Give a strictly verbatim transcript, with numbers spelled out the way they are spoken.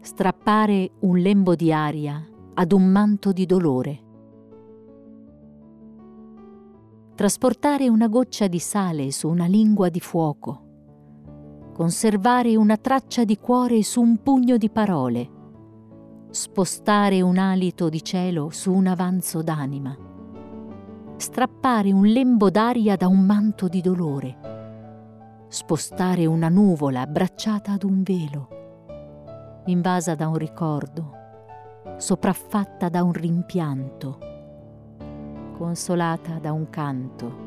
strappare un lembo di aria ad un manto di dolore, trasportare una goccia di sale su una lingua di fuoco, conservare una traccia di cuore su un pugno di parole, spostare un alito di cielo su un avanzo d'anima, strappare un lembo d'aria da un manto di dolore, spostare una nuvola abbracciata ad un velo, invasa da un ricordo, sopraffatta da un rimpianto, consolata da un canto,